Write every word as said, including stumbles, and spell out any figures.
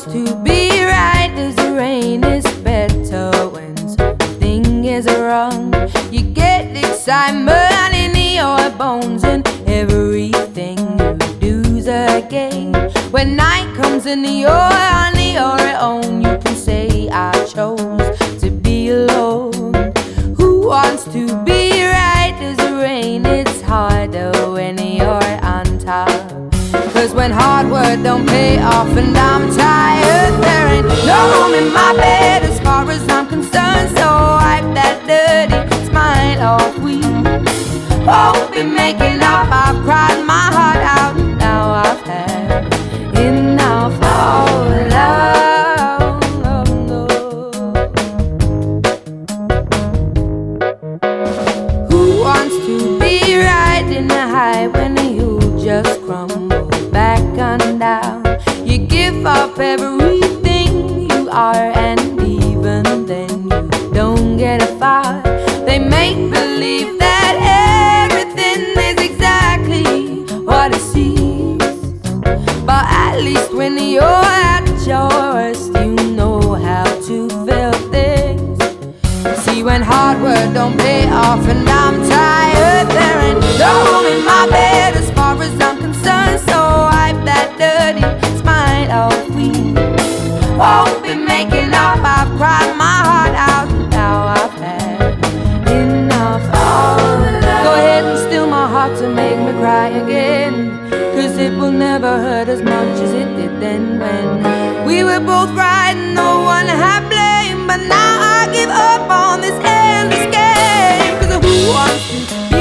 to be right? Does the rain is better when something is wrong? You get excitement in your bones, and everything you do's a game. When night comes and you're on your own, you can say I chose to be alone. Who wants to be right? Does the rain? It's harder when you're on top. Cause when hard work don't pay off and I'm tired, there ain't no room in my bed as far as I'm concerned. So wipe that dirty smile off. We won't be making up. I've cried my heart out. Now I've had enough of love. Who wants to be right in the high when you just crumble back on down? You give up everything you are, and even then you don't get far. They make believe that everything is exactly what it seems, but at least when you're at your worst, you know how to feel things. See, when hard work don't pay off and I'm tired, there ain't no room in my bed as far as I'm concerned. So wipe that dirty smile off. We won't be making up. I've cried my heart out. Now I've had enough of love. Go ahead and still my heart to make me cry again, cause it will never hurt as much as it did then, when we were both right and no one had blame. But now I give up on this endless game, cause who wants to be